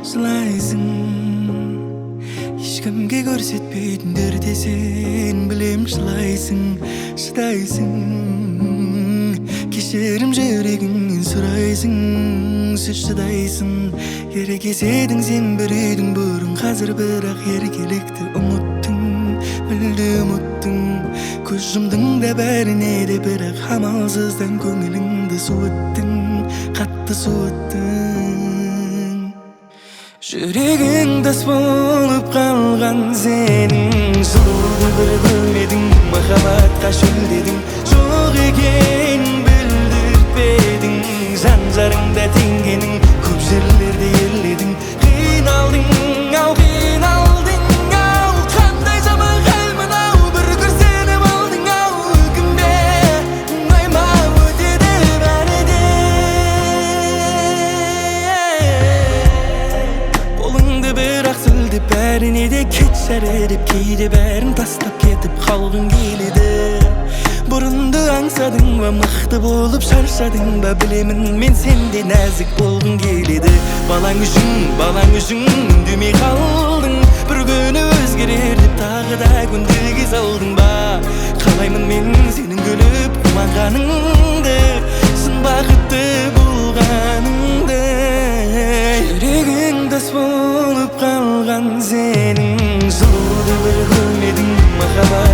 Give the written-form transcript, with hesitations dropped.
Жылайсың, ешкімге көрсетпейтіндер десен білем, жылайсың, шыдайсың, кешірім жүрегіңнен сұрайсың, сөз шыдайсың. Еркеседің сен бір үйдің бұрын, қазір бірақ еркелікті ұмыттың, мүлде ұмыттың. Көз жұмдың да бәріне де, бірақ амалсыздан көңіліңді суыттың, қатты суыттың. Жүрегің тас болып қалған сенің, жылуды бір бөлмедің, махаббатқа шөлдедің, жоқ екен білдіртпедің. Жан-жарыңда теңгенің, көп жерлерде еледің, қиналдың, ау қиналдың, ау қандай жаман хал мынау, бір күрсініп алдың, ау өкінбе, оңайма өтеді бәрі де. Қолыңды бірақ сілтеп бәріне де кетшәрі деп, кейде бәрін тастап кетіп қалғың келеді. Бұрынды аңсадың ба, мықты болып шаршадың ба, білемін мен сенде нәзік болғың келеді. Балаң үшін үндемей қалдың, бір күні өзгерер деп тағы да көндіге салдың ба. Қалаймын мен сенің күліп қуанғаныңды, шын бақытты болғаныңды. Жүрегің тас болып қалған сенің, жылуды бір көрмедің, махаббат